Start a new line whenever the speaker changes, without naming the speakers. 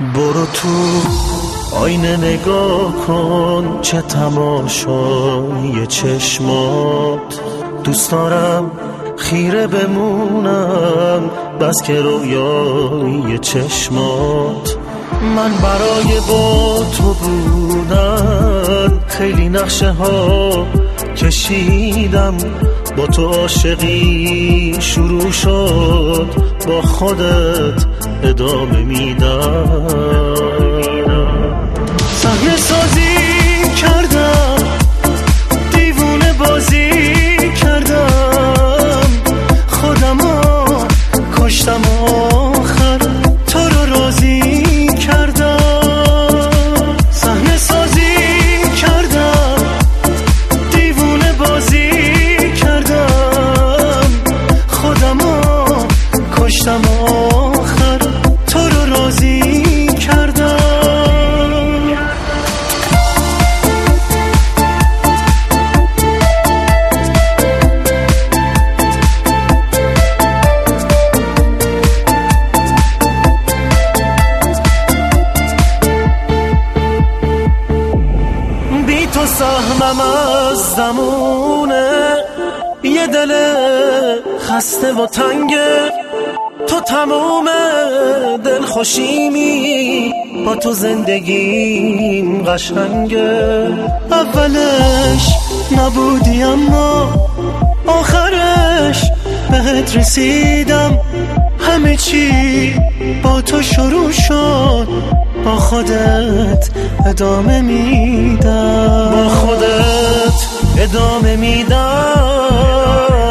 برو تو آینه نگاه کن، چه تماشای چشمات. دوست دارم خیره بمونم بس که رویای چشمات. من برای با تو بودن خیلی نقشه ها کشیدم، با تو عاشقی شروع شد، با خودت ادامه میدم. صحنه سازی کردم، دیوونه بازی کردم، خودمو کشتم، آخر تو رو راضی کردم. صحنه سازی کردم، دیوونه بازی کردم، خودمو کشتم، آخر تو رو راضی کردم. بی تو سهمم از زمونه، یه دل خسته و تنگه، تو تموم دل خوشیمی، با تو زندگیم قشنگه. اولش نبودی اما آخرش بهت رسیدم، همه چی با تو شروع شد، با خودت ادامه میدم، با خودت ادامه میدم.